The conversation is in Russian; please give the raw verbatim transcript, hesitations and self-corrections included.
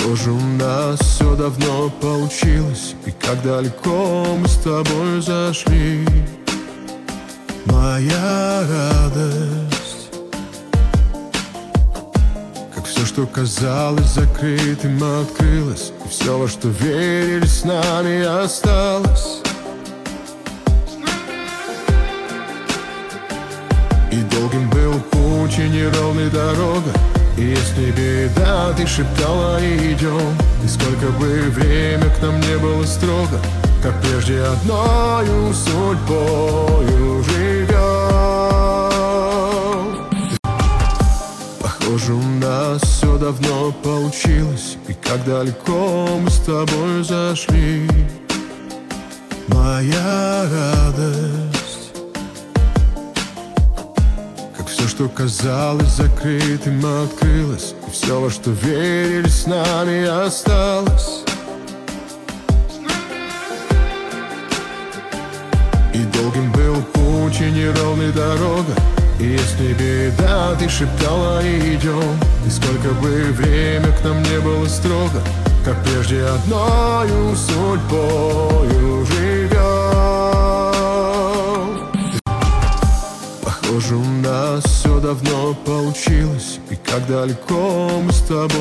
Похоже, у нас все давно получилось, и как далеко мы с тобой зашли. Моя радость, как все, что казалось закрытым, открылось, и все, во что верили, с нами осталось. И долгим был путь, и неровной дорога, и если беда, ты шептала, идем. И сколько бы время к нам не было строго, как прежде одною судьбою живем. Похоже, у нас все давно получилось, и как далеко мы с тобой зашли. Моя радость, все, что казалось закрытым, открылось, и все, во что верили, с нами осталось. И долгим был путь, и неровной дорога, и если беда, ты шептала, идем. И сколько бы время к нам не было строго, как прежде одною судьбою живем. Похоже, у нас все давно получилось, и как далеко мы с тобой